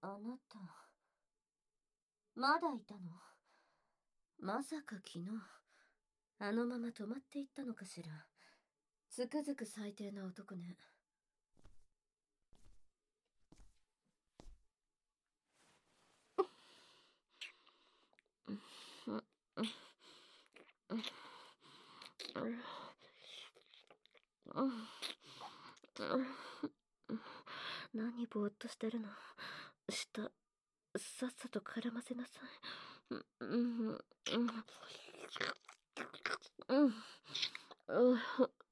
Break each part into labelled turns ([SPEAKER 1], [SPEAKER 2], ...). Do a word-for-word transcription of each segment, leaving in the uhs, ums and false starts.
[SPEAKER 1] あなた、まだいたの？まさか昨日、あのまま泊まっていったのかしら。つくづく最低な男ね。何ぼーっとしてるの。舌、さっさと絡ませなさい。うん、うん、うん、うん、うん、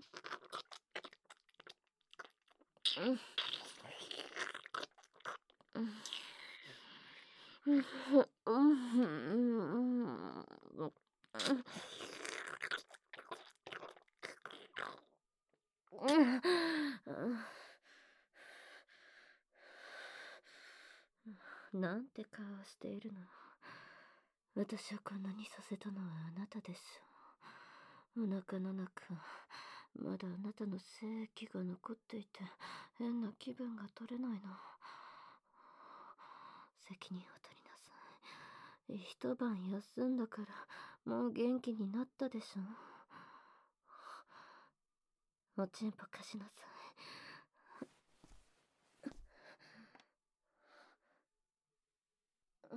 [SPEAKER 1] なんて顔しているの。私をこんなにさせたのはあなたでしょ。お腹の中、まだあなたの精液が残っていて、変な気分が取れないの。責任を取りなさい。一晩休んだから、もう元気になったでしょ。おちんぽ貸しなさい。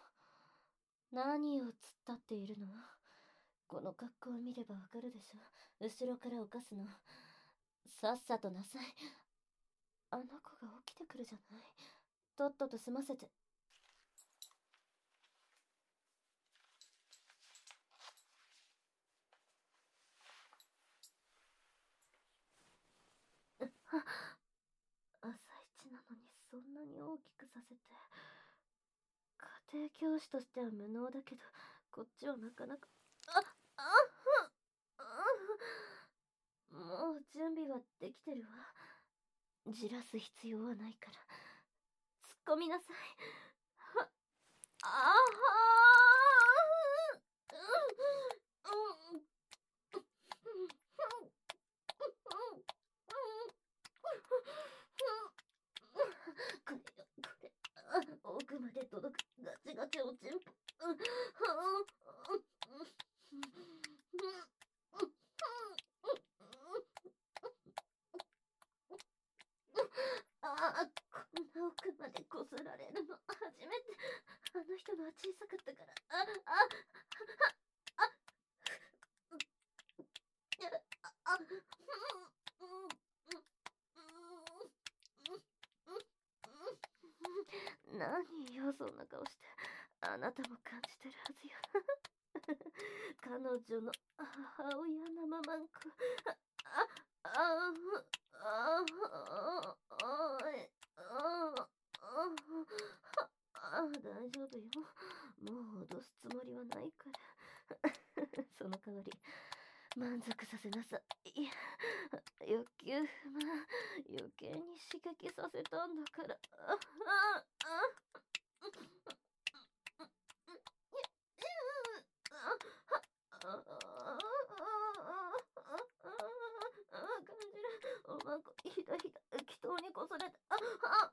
[SPEAKER 1] 何を突っ立っているの？この格好を見ればわかるでしょ。後ろから犯すの。さっさとなさい。あの子が起きてくるじゃない。とっとと済ませて。朝一なのにそんなに大きくさせて。家庭教師としては無能だけど、こっちはなかなか。あ、あ、あ、もう準備はできてるわ。じらす必要はないから。突っ込みなさい。あはーこれよ、これ。奥まで届くガチガチおちんぽ。ああ、こんな奥までこすられるの初めて。あの人のは小さかったから。あ、あ、あ、あ、あ、何よ、そんな顔して。あなたも感じてるはずよ。彼女の母親生マンコ。あ、あ、あ、あ、あ、あ、あ、大丈夫よ。もう脅すつもりはないから。その代わり、満足させなさい。欲求不満、余計に刺激させたんだから。あ、あ、あ、感じる。おまんこ、ひだひだ、祈祷にこそれて。あ、あ、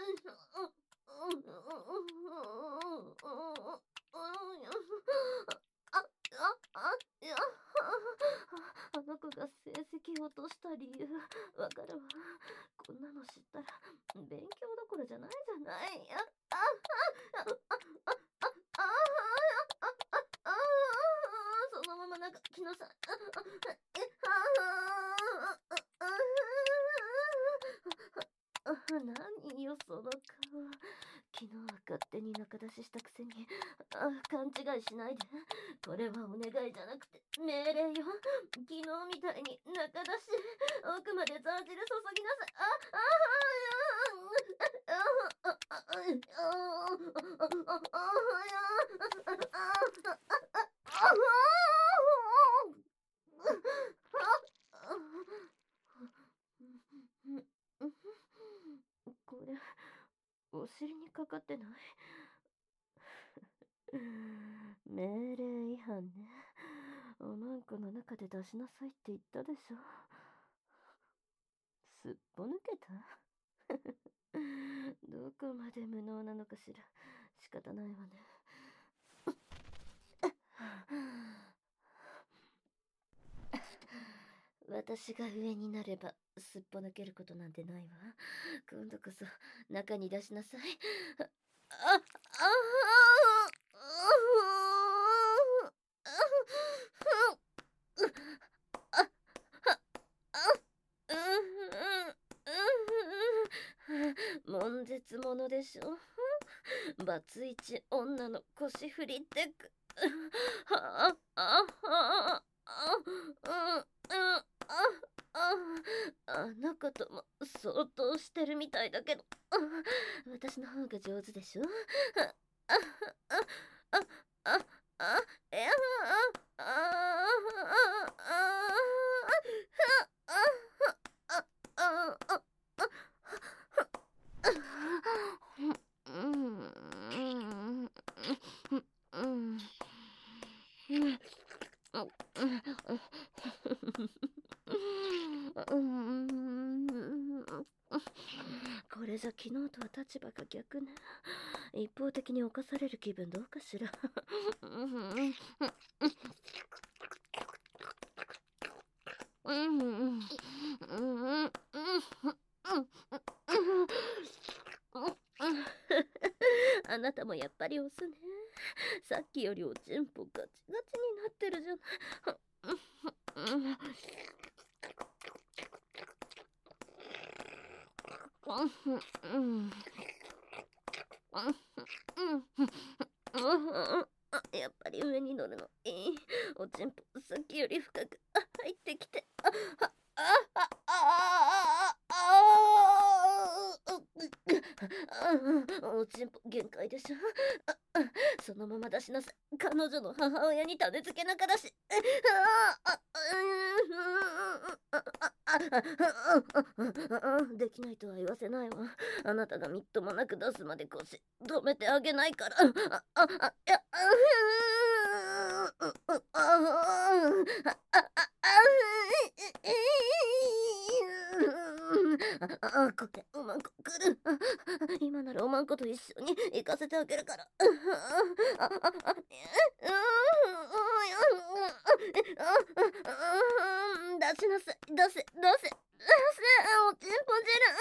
[SPEAKER 1] あ、あ、いや、あの子が成績を落とした理由、わかるわ。こんなの知ったら、勉強どころじゃないじゃない。あ、あ、あ、あ、あ、あ、あ、あ、そのままなんか来なさい。え、あ、あ、何よ、その顔。昨日は勝手に仲出ししたくせに、あ、勘違いしないで。これはお願いじゃなくて命令よ。昨日みたいに仲出し、奥までザージル注ぎなさい。あ、あ、あ、あ、あ、あ、あ、あ、あ、あ、あ、これ、お尻にかかってない？命令違反ね。おまんこの中で出しなさいって言ったでしょ。すっぽ抜けたどこまで無能なのかしら。仕方ないわね。私が上になればすっぽ抜けることなんてないわ。今度こそ中に出しなさい。あ、あ、悶絶者でしょ。バツイチ女の腰振りテク。ああああああの子とも相当してるみたいだけど、私の方が上手でしょ。あああああいやああああこれじゃ昨日とは立場が逆ね。一方的に侵される気分どうかしら。あなたもやっぱりオスね。さっきよりおちんぽガチガチになってるじゃない。やっぱり上に乗るのいい。おちんぽさっきより深く入ってきて。ああああああおちんぽ限界でしょ。そのまま出しなさい。彼女の母親に種付けなからし。できないとは言わせないわ。あなたがみっともなく出すまで腰止めてあげないから。あああいやああこれおまんこ来る。今ならおまんこと一緒に行かせてあげるから。出しなさい。出せ出せ出せ。おちんぽ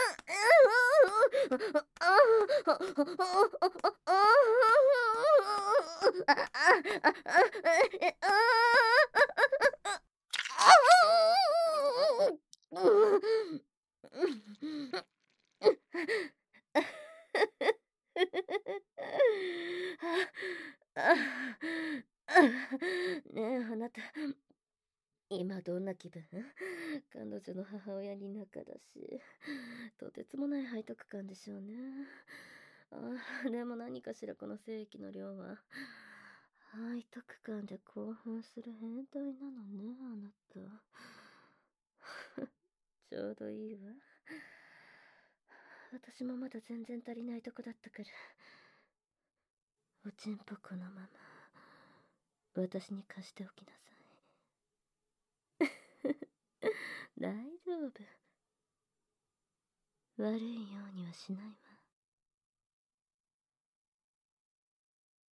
[SPEAKER 1] ねえあなた今どんな気分？彼女の母親に仲だし、とてつもない背徳感でしょうね。あでも何かしらこの精液の量は。背徳感で興奮する変態なのね、あなた。ちょうどいいわ。私もまだ全然足りないとこだったから。おちんぽこのまま、私に貸しておきなさい。大丈夫。悪いようにはしないわ。